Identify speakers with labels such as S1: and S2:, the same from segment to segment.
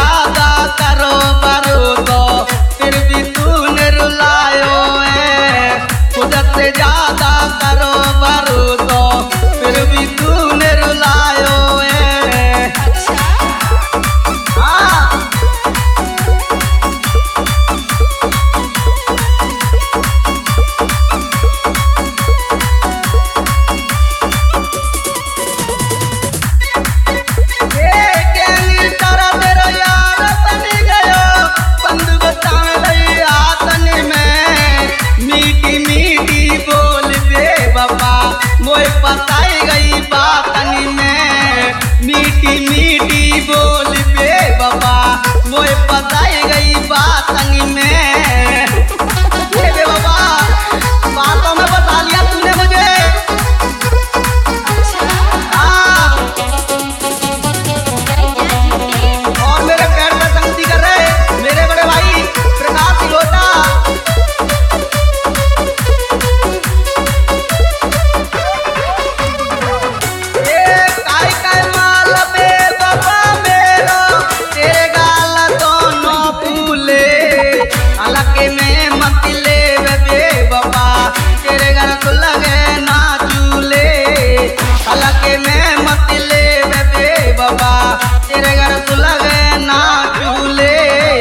S1: ज्यादा करो बरो तो फिर भी तूने रुलायो है। खुद से ज्यादा करो बरो तो फिर भी तूने रुलायो है। हाँ बताई गई बातनी में, मीठी मीठी बोल पे बाबा मोए बताई गई बातनी में। ये बे बाबा बातों में बता लिया तूने मुझे। हाँ और मेरे पैर में संगति कर रहे मेरे बड़े भाई प्रकाश सिलोटा। में मत ले बे बाबा तेरे घर तो लगे ना चूल्हे। हलके में मत ले बे बाबा तेरे घर तो लगे ना चूल्हे।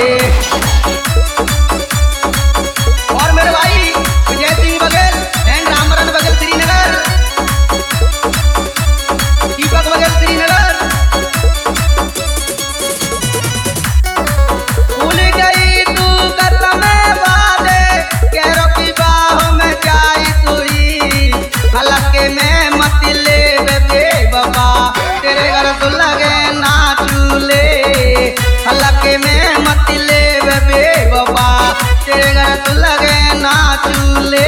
S1: और मेरे भाई विजय सिंह बघेल एंड रामरन बघेल श्रीनगर, दीपक बघेल श्रीनगर। भूल गई तू कसम हलके में मत ले बे बाबा तेरे घर तो लगे ना चूल्हे। हलके में मत ले बे बाबा तेरे घर तो लगे ना चूल्हे।